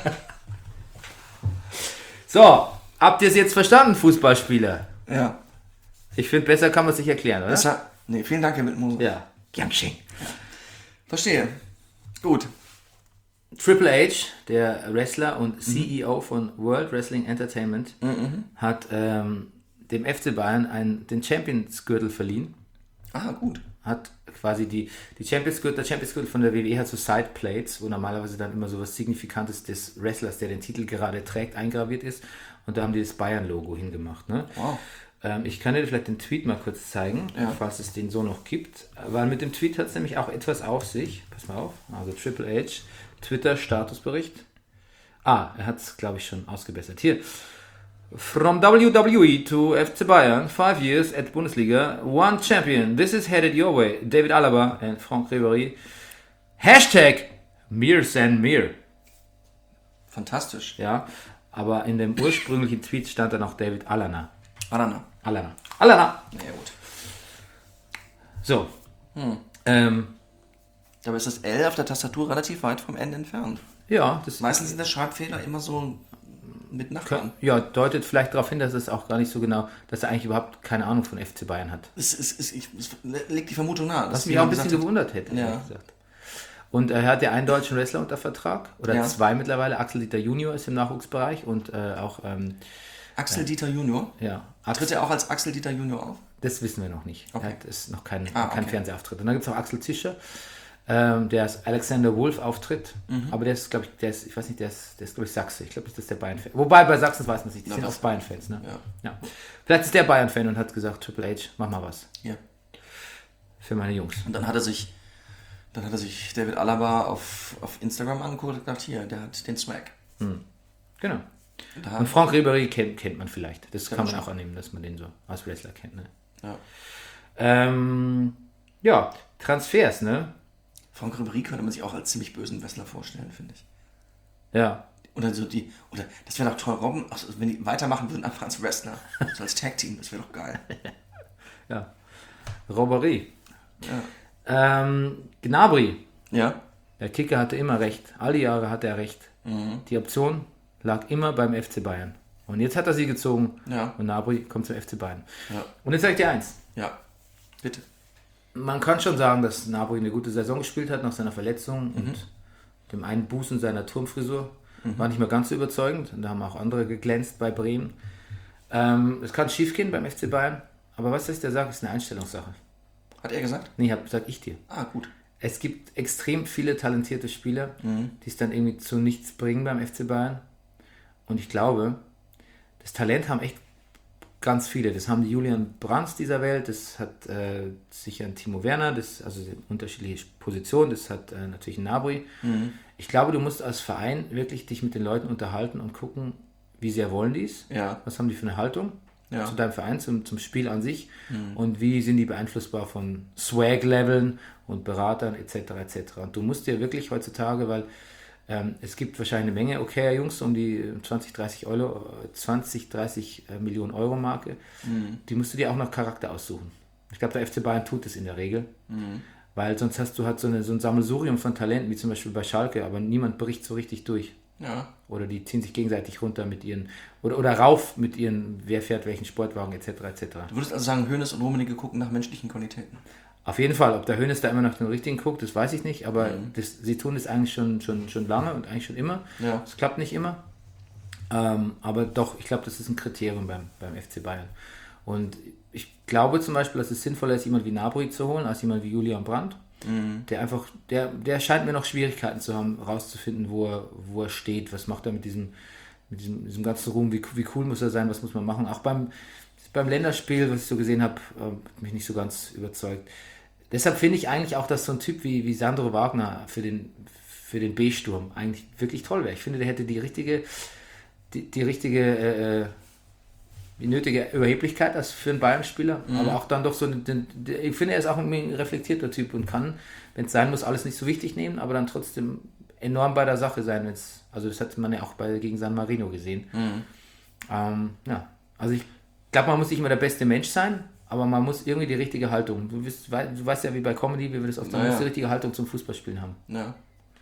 So, habt ihr es jetzt verstanden, Fußballspieler? Ja. Ich finde, besser kann man es sich erklären, oder? Das hat, nee, vielen Dank, Herr Wildmoser. Ja. Gern geschehen. Verstehe. Gut. Triple H, der Wrestler und C E O von World Wrestling Entertainment, hat ähm, dem F C Bayern einen, den Champions-Gürtel verliehen. Ah, gut. Hat quasi die, die Champions-Gürtel, der Champions-Gürtel von der W W E hat so Sideplates, wo normalerweise dann immer so was Signifikantes des Wrestlers, der den Titel gerade trägt, eingraviert ist. Und da haben die das Bayern-Logo hingemacht. Ne? Wow. Ähm, ich kann dir vielleicht den Tweet mal kurz zeigen, Ja. falls es den so noch gibt. Weil mit dem Tweet hat es nämlich auch etwas auf sich. Pass mal auf. Also Triple H, Twitter-Statusbericht. Ah, er hat es, glaube ich, schon ausgebessert. Hier. From W W E to F C Bayern, five years at Bundesliga, one champion. This is headed your way. David Alaba and Franck Ribéry. Hashtag Mir San Mir. Fantastisch. Ja, aber in dem ursprünglichen Tweet stand dann auch David Alana. Alana. Alana. Alana. Ja, gut. So. Ähm, Dabei ist das L auf der Tastatur relativ weit vom N entfernt. ja, das Meistens sind das Schreibfehler immer so mit Nachbarn. ja, deutet vielleicht darauf hin, dass es auch gar nicht so genau, dass er eigentlich überhaupt keine Ahnung von F C Bayern hat. Es, es, es, ich, es legt die Vermutung nahe. Was mich auch ein bisschen gewundert hätte, Ja. ehrlich gesagt. Und er hat ja einen deutschen Wrestler unter Vertrag, oder Ja. zwei mittlerweile. Axel Dieter Junior ist im Nachwuchsbereich und äh, auch, ähm, Axel Dieter Junior. ja, Tritt Axel, er auch als Axel Dieter Junior auf? das wissen wir noch nicht. Okay. Er hat ist noch kein, Ah, kein okay. Fernsehauftritt. Und dann gibt es auch Axel Zischer, ähm, der als Alexander Wolf auftritt, Mhm. aber der ist, glaube ich, der ist, ich weiß nicht, der ist, der ist glaube ich, Sachse. Ich glaube, das ist der Bayern-Fan. Wobei, bei Sachsen weiß man es nicht, die Ja, sind das- auch Bayern-Fans, ne? Ja. Ja. Vielleicht ist der Bayern-Fan und hat gesagt, Triple H, mach mal was Ja. für meine Jungs. Und dann hat er sich, dann hat er sich David Alaba auf, auf Instagram angeguckt und gedacht, hier, der hat den Swag. Genau. Und da, Und Franck Ribéry kennt, kennt man vielleicht. Das kann man man schon. auch annehmen, dass man den so als Wrestler kennt. Ne? ja. Ähm, ja, Transfers, ne? Franck Ribéry könnte man sich auch als ziemlich bösen Wrestler vorstellen, finde ich. Ja. Oder so die, oder das wäre doch toll, Robben, also wenn die weitermachen würden, einfach als Wrestler, so als Tag-Team, das wäre doch geil. Ja. Robbery. Ja. Ähm, Gnabry. Ja? Der Kicker hatte immer recht. All die Jahre hatte er recht. Die Option lag immer beim F C Bayern. Und jetzt hat er sie gezogen Ja. und Gnabry kommt zum F C Bayern. Ja. Und jetzt sage ich dir eins. Ja. Bitte. Man kann schon sagen, dass Gnabry eine gute Saison gespielt hat nach seiner Verletzung und dem Einbußen seiner Turmfrisur. War nicht mehr ganz so überzeugend. Und da haben auch andere geglänzt bei Bremen. Ähm, es kann schief gehen beim F C Bayern. Aber was ist der sagt, ist eine Einstellungssache. Hat er gesagt? Nee, hab, sag ich dir. Ah, gut. Es gibt extrem viele talentierte Spieler, die es dann irgendwie zu nichts bringen beim F C Bayern. Und ich glaube, das Talent haben echt ganz viele. Das haben die Julian Brands dieser Welt, das hat äh, sicher ein Timo Werner, das, also unterschiedliche Positionen, das hat äh, natürlich ein Gnabry. Ich glaube, du musst als Verein wirklich dich mit den Leuten unterhalten und gucken, wie sehr wollen die es, Ja. was haben die für eine Haltung Ja. zu deinem Verein, zum, zum Spiel an sich und wie sind die beeinflussbar von Swag-Leveln und Beratern et cetera et cetera. Und du musst dir wirklich heutzutage, weil ähm, es gibt wahrscheinlich eine Menge okayer Jungs um die zwanzig, dreißig Euro, zwanzig, dreißig Millionen Euro Marke, die musst du dir auch nach Charakter aussuchen. Ich glaube, der F C Bayern tut es in der Regel, weil sonst hast du halt so, eine, so ein Sammelsurium von Talenten, wie zum Beispiel bei Schalke, aber niemand bricht so richtig durch. Ja. Oder die ziehen sich gegenseitig runter mit ihren, oder, oder rauf mit ihren, wer fährt welchen Sportwagen et cetera et cetera. Du würdest also sagen, Hoeneß und Rummenigge gucken nach menschlichen Qualitäten. Auf jeden Fall, ob der Hoeneß da immer nach den richtigen guckt, das weiß ich nicht, aber das, sie tun das eigentlich schon, schon, schon lange und eigentlich schon immer. Ja. Es klappt nicht immer, ähm, aber doch, ich glaube, das ist ein Kriterium beim, beim F C Bayern. Und ich glaube zum Beispiel, dass es sinnvoller ist, jemand wie Gnabry zu holen, als jemand wie Julian Brandt. Mhm. Der einfach, der, der scheint mir noch Schwierigkeiten zu haben, rauszufinden, wo er, wo er steht, was macht er mit diesem, mit diesem, diesem ganzen Ruhm, wie, wie cool muss er sein, was muss man machen. Auch beim, beim Länderspiel, was ich so gesehen habe, hat mich nicht so ganz überzeugt. Deshalb finde ich eigentlich auch, dass so ein Typ wie, wie Sandro Wagner für den, für den B-Sturm eigentlich wirklich toll wäre. Ich finde, der hätte die richtige, die, die richtige, äh, die nötige Überheblichkeit als für einen Bayern-Spieler, mhm. aber auch dann doch so, den, den, ich finde, er ist auch ein reflektierter Typ und kann, wenn es sein muss, alles nicht so wichtig nehmen, aber dann trotzdem enorm bei der Sache sein. Wenn's, also das hat man ja auch bei, gegen San Marino gesehen. Mhm. Ähm, ja, also ich glaube, man muss nicht immer der beste Mensch sein, aber man muss irgendwie die richtige Haltung. Du, bist, du weißt ja, wie bei Comedy, wie wir das oft sagen, man muss die richtige Haltung zum Fußballspielen haben. Ja,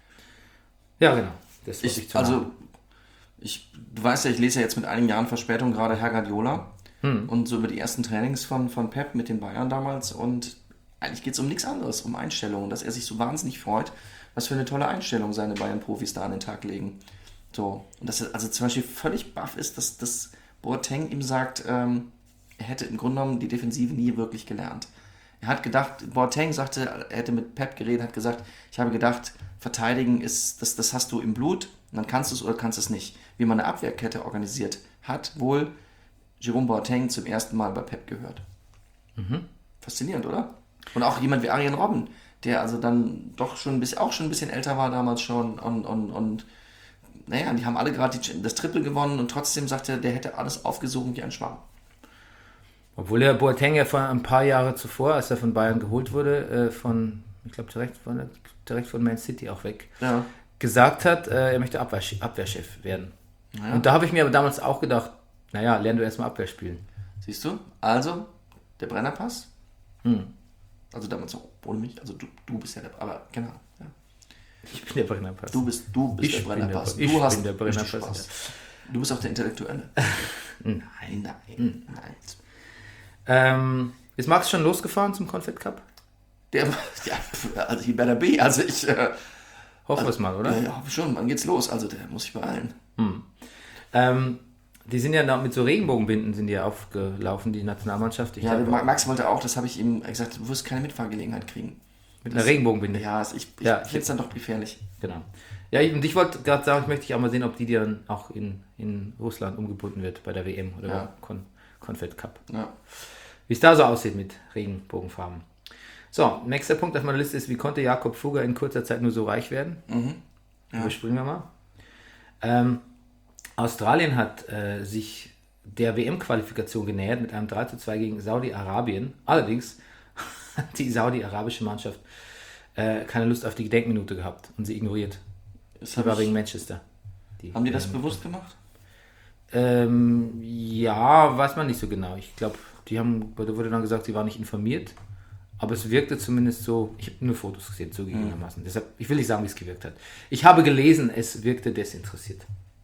ja genau. Das ich, ich also, ich, du weißt ja, ich lese ja jetzt mit einigen Jahren Verspätung gerade Herr Guardiola hm. und so über die ersten Trainings von, von Pep mit den Bayern damals und eigentlich geht es um nichts anderes, um Einstellungen, dass er sich so wahnsinnig freut, was für eine tolle Einstellung seine Bayern-Profis da an den Tag legen. So, und dass er also zum Beispiel völlig baff ist, dass, dass Boateng ihm sagt, ähm, er hätte im Grunde genommen die Defensive nie wirklich gelernt. Er hat gedacht, Boateng sagte, er hätte mit Pep geredet, hat gesagt, ich habe gedacht, verteidigen ist, das, das hast du im Blut, und dann kannst du es oder kannst es nicht. Wie man eine Abwehrkette organisiert, hat wohl Jerome Boateng zum ersten Mal bei Pep gehört. Mhm. Faszinierend, oder? Und auch jemand wie Arjen Robben, der also dann doch schon ein bisschen, auch schon ein bisschen älter war damals schon und, und, und naja, die haben alle gerade das Triple gewonnen und trotzdem sagte er, der hätte alles aufgesogen wie ein Schwamm. Obwohl der Boateng ja vor ein paar Jahre zuvor, als er von Bayern geholt wurde, äh, von, ich glaube direkt von, direkt von Man City auch weg, ja. gesagt hat, äh, er möchte Abwehr, Abwehrchef werden. Ja. Und da habe ich mir aber damals auch gedacht, naja, lern du erstmal Abwehr spielen. Siehst du? Also, der Brennerpass. Hm. Also damals auch ohne mich, also du, du bist ja der, aber genau. Ja. Ich bin der Brennerpass. Du bist, du bist ich der Brennerpass. Der, du ich hast bin der Brennerpass. Spaß. Du bist auch der Intellektuelle. nein, nein, nein. nein. Ähm, ist Max schon losgefahren zum Confed Cup? Der, ja, also he better be. Also ich äh, hoffe also, es mal, oder? Ja, ja, hoffe schon. Wann geht's los? Also der muss ich beeilen. Hm. Ähm, die sind ja mit so Regenbogenbinden sind die ja aufgelaufen, die Nationalmannschaft. Ich ja, Max wollte auch, das habe ich ihm gesagt, du wirst keine Mitfahrgelegenheit kriegen. Mit einer Regenbogenbinde? Ja, also ich, ich ja, finde es dann doch gefährlich. Genau. Ja, und ich wollte gerade sagen, ich möchte dich auch mal sehen, ob die dann auch in, in Russland umgebunden wird bei der W M oder ja. beim Confed Cup. Ja. Wie es da so aussieht mit Regenbogenfarben. So, nächster Punkt auf meiner Liste ist, wie konnte Jakob Fugger in kurzer Zeit nur so reich werden? Mhm. Ja. Überspringen wir mal. Ähm, Australien hat äh, sich der W M-Qualifikation genähert mit einem drei zu zwei gegen Saudi-Arabien. Allerdings hat die saudi-arabische Mannschaft äh, keine Lust auf die Gedenkminute gehabt und sie ignoriert. Das war wegen Manchester. Die, haben die das ähm, bewusst gemacht? Ähm, ja, weiß man nicht so genau. Ich glaube, die haben, da wurde dann gesagt, sie waren nicht informiert. Aber es wirkte zumindest so, ich habe nur Fotos gesehen, zugegebenermaßen. Mhm. Deshalb, ich will nicht sagen, wie es gewirkt hat. Ich habe gelesen, es wirkte desinteressiert.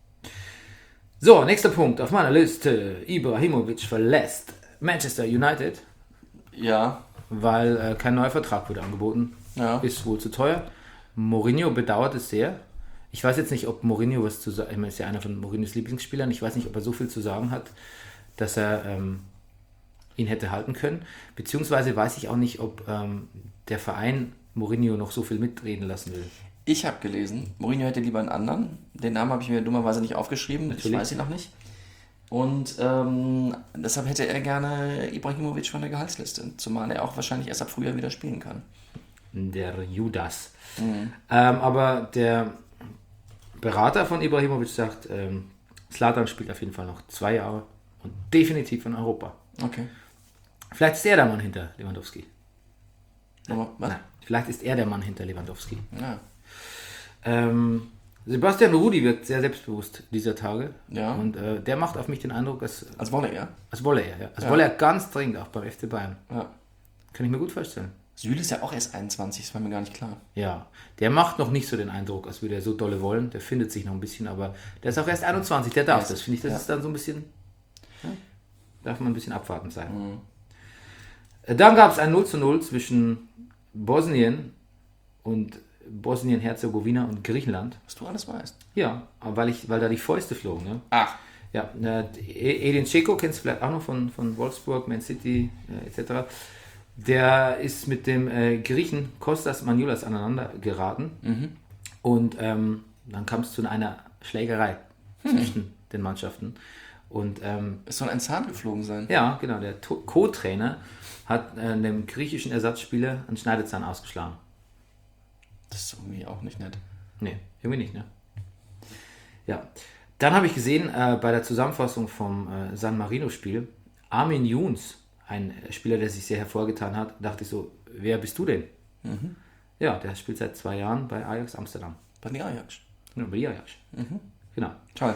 So, nächster Punkt auf meiner Liste. Ibrahimovic verlässt Manchester United. Ja. Weil äh, kein neuer Vertrag wurde angeboten. Ja. Ist wohl zu teuer. Mourinho bedauert es sehr. Ich weiß jetzt nicht, ob Mourinho was zu sagen, ich meine, ist ja einer von Mourinhos Lieblingsspielern. Ich weiß nicht, ob er so viel zu sagen hat, dass er ähm, ihn hätte halten können. Beziehungsweise weiß ich auch nicht, ob ähm, der Verein Mourinho noch so viel mitreden lassen will. Ich habe gelesen, Mourinho hätte lieber einen anderen. Den Namen habe ich mir dummerweise nicht aufgeschrieben. Natürlich. Ich weiß ihn noch nicht. Und ähm, deshalb hätte er gerne Ibrahimovic von der Gehaltsliste. Zumal er auch wahrscheinlich erst ab Frühjahr wieder spielen kann. Der Judas. Mhm. Ähm, aber der Berater von Ibrahimovic sagt, ähm, Zlatan spielt auf jeden Fall noch zwei Jahre und definitiv in Europa. Okay. Vielleicht ist er der Mann hinter Lewandowski. Aber, was? Nein, vielleicht ist er der Mann hinter Lewandowski. Ja. Ähm, Sebastian Rudi wirkt sehr selbstbewusst dieser Tage. Ja. Und äh, der macht auf mich den Eindruck, als, als wolle er. Als wolle er, ja. Als ja. wolle er ganz dringend auch beim F C Bayern. Ja. Kann ich mir gut vorstellen. Süle ist ja auch erst einundzwanzig, das war mir gar nicht klar. Ja, der macht noch nicht so den Eindruck, als würde er so dolle wollen. Der findet sich noch ein bisschen, aber der ist auch erst einundzwanzig, der darf ja, das. Finde ich, das ja. ist dann so ein bisschen, ja, darf man ein bisschen abwartend sein. Mhm. Dann gab es ein null zu null zwischen Bosnien und Bosnien-Herzegowina und Griechenland. Was du alles weißt. Ja, weil, ich, weil da die Fäuste flogen. Ne? Ach. Ja, äh, Edin Dzeko kennst du vielleicht auch noch von, von Wolfsburg, Man City äh, et cetera. Der ist mit dem äh, Griechen Kostas Manoulas aneinander geraten Mhm. und ähm, dann kam es zu einer Schlägerei hm. zwischen den Mannschaften. Und ähm, Es soll ein Zahn geflogen sein. ja, genau, der To- Co-Trainer hat äh, dem griechischen Ersatzspieler einen Schneidezahn ausgeschlagen. Das ist irgendwie auch nicht nett. Nee, irgendwie nicht, ne? Ja. Dann habe ich gesehen, äh, bei der Zusammenfassung vom äh, San Marino-Spiel, Armin Younes, ein Spieler, der sich sehr hervorgetan hat, dachte ich so, wer bist du denn? Mhm. Ja, der spielt seit zwei Jahren bei Ajax Amsterdam. Bei den Ajax. Ja, bei Ajax. Mhm. Genau. Toll.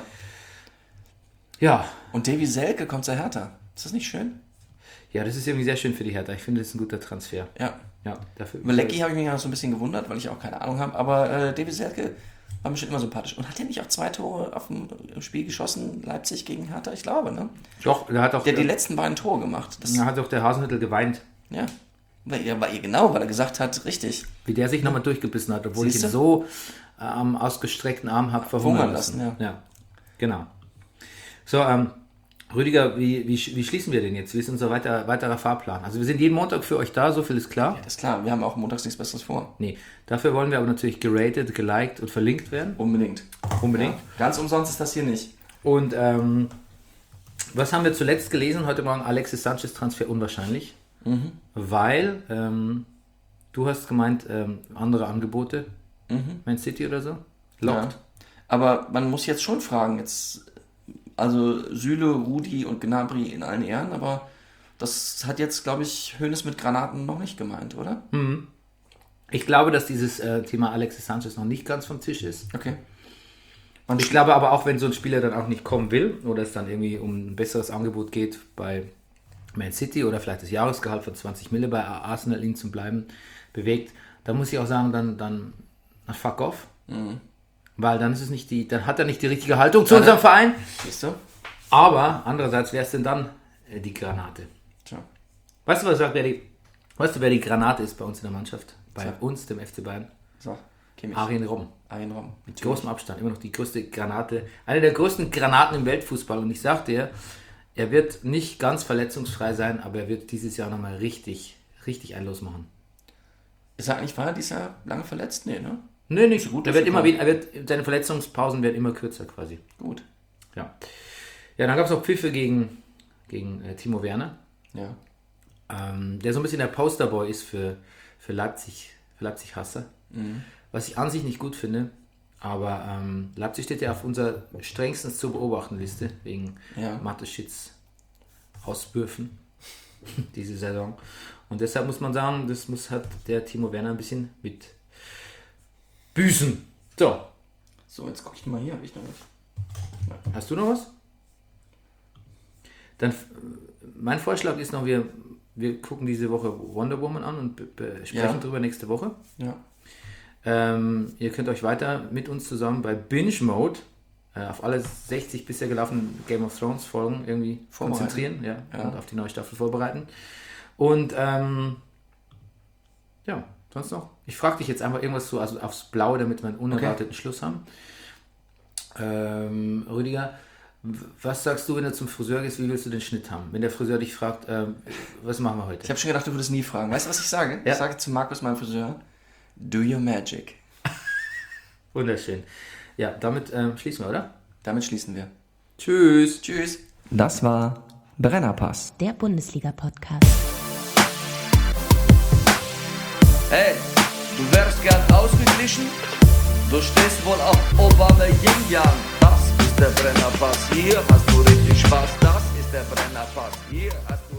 Ja. Und Davy Selke kommt zur Hertha. Ist das nicht schön? Ja, das ist irgendwie sehr schön für die Hertha. Ich finde, das ist ein guter Transfer. Ja. Ja, dafür. Über Lecky habe ich mich ja so ein bisschen gewundert, weil ich auch keine Ahnung habe. Aber äh, Davy Selke war mir schon immer sympathisch. Und hat er nicht auch zwei Tore auf dem Spiel geschossen, Leipzig gegen Hertha? Ich glaube, ne? Doch, der hat auch, Der hat die letzten beiden Tore gemacht. Das, da hat auch der Hasenhüttl geweint, ja. Weil, ja, weil, genau, weil er gesagt hat, richtig. wie der sich nochmal durchgebissen hat, obwohl Siehste? ich ihn so äh, am ausgestreckten Arm habe verhungern Verhungern lassen. lassen, ja. Genau. So, ähm, Rüdiger, wie, wie, wie schließen wir denn jetzt? Wie ist unser weiter, weiterer Fahrplan? Also wir sind jeden Montag für euch da, so viel ist klar. Das ist klar, wir haben auch montags nichts Besseres vor. Nee, dafür wollen wir aber natürlich geratet, geliked und verlinkt werden. Unbedingt. Unbedingt. Ja. Ganz umsonst ist das hier nicht. Und ähm, was haben wir zuletzt gelesen? Heute Morgen Alexis Sanchez Transfer unwahrscheinlich. Mhm. Weil ähm, du hast gemeint, ähm, andere Angebote, Mhm. Man City oder so, lockt. Ja. Aber man muss jetzt schon fragen, jetzt, also Süle, Rudi und Gnabry in allen Ehren, aber das hat jetzt, glaube ich, Hoeneß mit Granaten noch nicht gemeint, oder? Mhm. Ich glaube, dass dieses äh, Thema Alexis Sanchez noch nicht ganz vom Tisch ist. Okay. Man Ich glaube aber auch, wenn so ein Spieler dann auch nicht kommen will oder es dann irgendwie um ein besseres Angebot geht bei Man City oder vielleicht das Jahresgehalt von zwanzig Mille bei Arsenal ihn zum Bleiben bewegt, dann muss ich auch sagen, dann, dann, dann fuck off. Mhm. Weil dann ist es nicht die, dann hat er nicht die richtige Haltung zu unserem Verein. Siehst du? Aber andererseits wäre es denn dann äh, die Granate. Tja. Weißt du, was sagt, wer die, weißt du, wer die Granate ist bei uns in der Mannschaft? Bei Ja. uns, dem F C Bayern? So, Kimmich. Arjen Robben. Arjen Robben. Mit großem Abstand. Immer noch die größte Granate. Eine der größten Granaten im Weltfußball. Und ich sag dir, er wird nicht ganz verletzungsfrei sein, aber er wird dieses Jahr nochmal richtig, richtig ein Los machen. Ist er eigentlich, war er dieses Jahr lange verletzt? Nee, ne? Nee, nicht so gut. Er wird dass immer er wieder, er wird, seine Verletzungspausen werden immer kürzer quasi. Gut. Ja. Ja, dann gab es auch Pfiffe gegen, gegen äh, Timo Werner, Ja. ähm, der so ein bisschen der Posterboy ist für, für Leipzig, für Leipzig-Hasser. Mhm. Was ich an sich nicht gut finde, aber ähm, Leipzig steht ja auf unserer strengstens zu beobachten Liste wegen Ja. Mateschitz Auswürfen diese Saison. Und deshalb muss man sagen, das muss hat der Timo Werner ein bisschen mit büßen. So, So, jetzt gucke ich mal hier, habe ich noch was? hast du noch was? Dann, äh, mein Vorschlag ist noch, wir, wir gucken diese Woche Wonder Woman an und be- be- sprechen Ja. darüber nächste Woche. Ja. Ähm, ihr könnt euch weiter mit uns zusammen bei Binge Mode äh, auf alle sechzig bisher gelaufenen Game of Thrones Folgen irgendwie Vorbereiten. konzentrieren, ja, Ja. und auf die neue Staffel vorbereiten. Und ähm, ja, sonst noch? Ich frage dich jetzt einfach irgendwas so, also aufs Blaue, damit wir einen unerwarteten Schluss haben. Ähm, Rüdiger, w- was sagst du, wenn du zum Friseur gehst, wie willst du den Schnitt haben? Wenn der Friseur dich fragt, ähm, was machen wir heute? Ich habe schon gedacht, du würdest nie fragen. Weißt du, was ich sage? Ja. Ich sage zu Markus, meinem Friseur, do your magic. Wunderschön. Ja, damit ähm, schließen wir, oder? Damit schließen wir. Tschüss. Tschüss. Das war Brennerpass. Der Bundesliga-Podcast. Hey, du wärst gern ausgeglichen? Du stehst wohl auf Obama Yin Yang. Das ist der Brennerpass. Hier hast du richtig Spaß. Das ist der Brennerpass. Hier hast du